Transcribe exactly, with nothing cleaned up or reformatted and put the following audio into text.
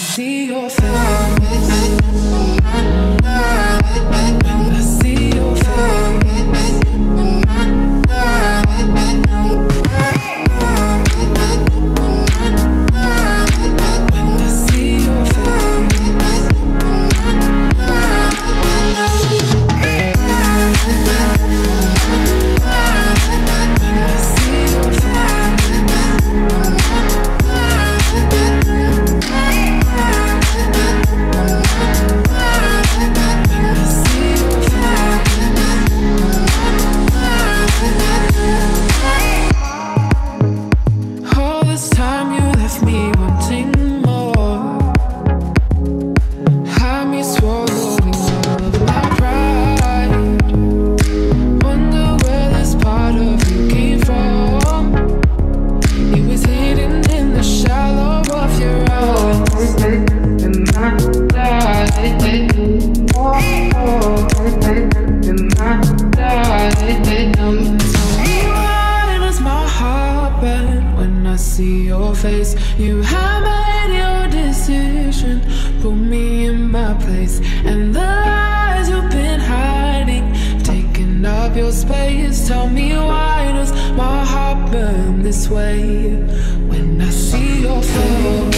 see your face, when I see your face. See your face, you have made your decision, put me in my place, and the lies you've been hiding, taking up your space. Tell me, why does my heart burn this way when I see your face?